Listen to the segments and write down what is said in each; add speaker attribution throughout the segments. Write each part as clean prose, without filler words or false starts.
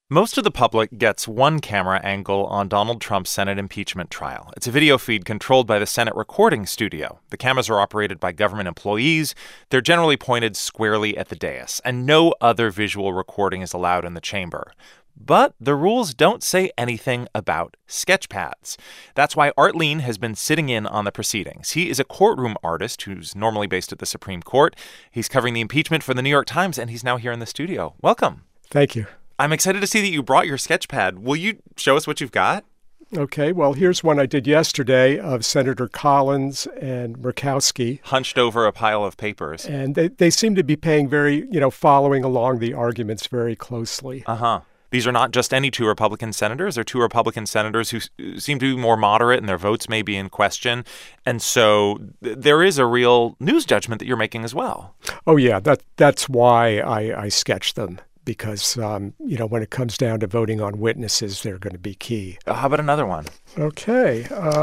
Speaker 1: Most of the public gets one camera angle on Donald Trump's Senate impeachment trial. It's a video feed controlled by the Senate recording studio. The cameras are operated by government employees. They're generally pointed squarely at the dais, and no other visual recording is allowed in the chamber. But the rules don't say anything about sketchpads. That's why Art Lean has been sitting in on the proceedings. He is a courtroom artist who's normally based at the Supreme Court. He's covering the impeachment for the New York Times, and he's now here in the studio. Welcome.
Speaker 2: Thank you.
Speaker 1: I'm excited to see that you brought your sketchpad. Will you show us what you've got?
Speaker 2: Okay, well, here's one I did yesterday of Senator Collins and Murkowski.
Speaker 1: Hunched over a pile of papers.
Speaker 2: And they seem to be following along the arguments very closely.
Speaker 1: Uh-huh. These are not just any two Republican senators. They're two Republican senators who seem to be more moderate and their votes may be in question. And so there is a real news judgment that you're making as well.
Speaker 2: Oh, yeah, that's why I sketched them. Because, when it comes down to voting on witnesses, they're going to be key.
Speaker 1: How about another one?
Speaker 2: Okay.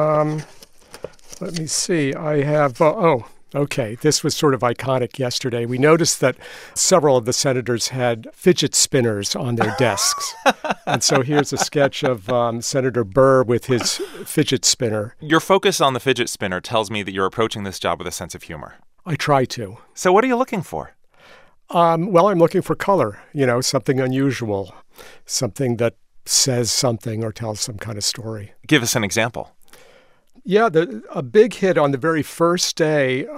Speaker 2: Let me see. I have, okay. This was sort of iconic yesterday. We noticed that several of the senators had fidget spinners on their desks. And so here's a sketch of Senator Burr with his fidget spinner.
Speaker 1: Your focus on the fidget spinner tells me that you're approaching this job with a sense of humor.
Speaker 2: I try to.
Speaker 1: So what are you looking for?
Speaker 2: Well, I'm looking for color, something unusual, something that says something or tells some kind of story.
Speaker 1: Give us an example.
Speaker 2: Yeah, a big hit on the very first day,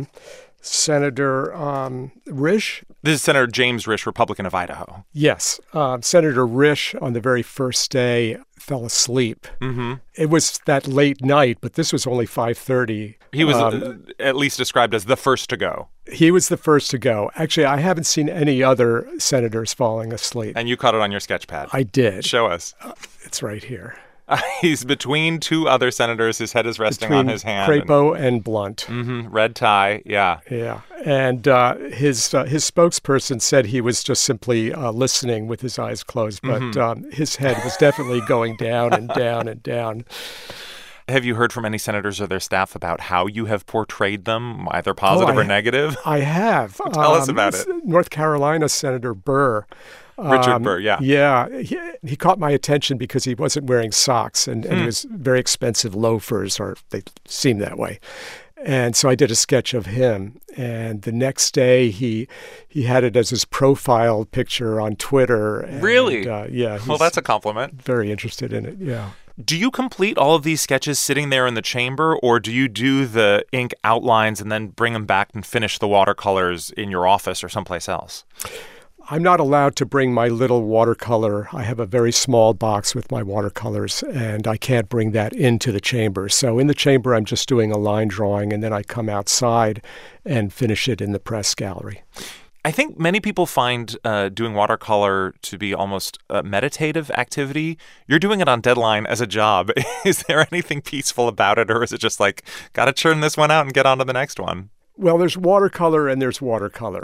Speaker 2: Senator Risch.
Speaker 1: This is Senator James Risch, Republican of Idaho.
Speaker 2: Yes. Senator Risch on the very first day fell asleep.
Speaker 1: Mm-hmm.
Speaker 2: It was that late night, but this was only 5:30.
Speaker 1: He was at least described as the first to go.
Speaker 2: He was the first to go. Actually, I haven't seen any other senators falling asleep.
Speaker 1: And you caught it on your sketchpad.
Speaker 2: I did.
Speaker 1: Show us.
Speaker 2: It's right here.
Speaker 1: He's between two other senators. His head is resting on his hand.
Speaker 2: Crapo and Blunt.
Speaker 1: Mm-hmm. Red tie, yeah.
Speaker 2: Yeah. And his spokesperson said he was just simply listening with his eyes closed, but his head was definitely going down and down and down.
Speaker 1: Have you heard from any senators or their staff about how you have portrayed them, either positive or negative?
Speaker 2: I have.
Speaker 1: Tell us about it.
Speaker 2: North Carolina Senator Burr.
Speaker 1: Richard Burr, yeah.
Speaker 2: Yeah. He caught my attention because he wasn't wearing socks, and he was very expensive loafers, or they seemed that way. And so I did a sketch of him. And the next day, he had it as his profile picture on Twitter. And,
Speaker 1: really?
Speaker 2: Yeah.
Speaker 1: Well, that's a compliment.
Speaker 2: Very interested in it, yeah.
Speaker 1: Do you complete all of these sketches sitting there in the chamber, or do you do the ink outlines and then bring them back and finish the watercolors in your office or someplace else?
Speaker 2: I'm not allowed to bring my little watercolor. I have a very small box with my watercolors, and I can't bring that into the chamber. So in the chamber, I'm just doing a line drawing, and then I come outside and finish it in the press gallery.
Speaker 1: I think many people find doing watercolor to be almost a meditative activity. You're doing it on deadline as a job. Is there anything peaceful about it, or is it just like, got to churn this one out and get on to the next one?
Speaker 2: Well, there's watercolor and there's watercolor.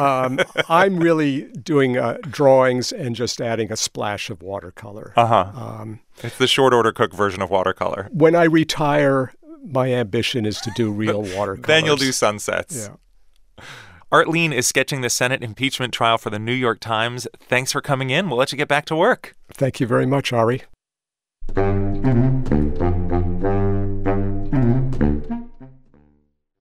Speaker 2: I'm really doing drawings and just adding a splash of watercolor.
Speaker 1: It's the short order cook version of watercolor.
Speaker 2: When I retire, my ambition is to do real watercolors.
Speaker 1: Then you'll do sunsets.
Speaker 2: Yeah.
Speaker 1: Art Lean is sketching the Senate impeachment trial for the New York Times. Thanks for coming in. We'll let you get back to work.
Speaker 2: Thank you very much, Ari.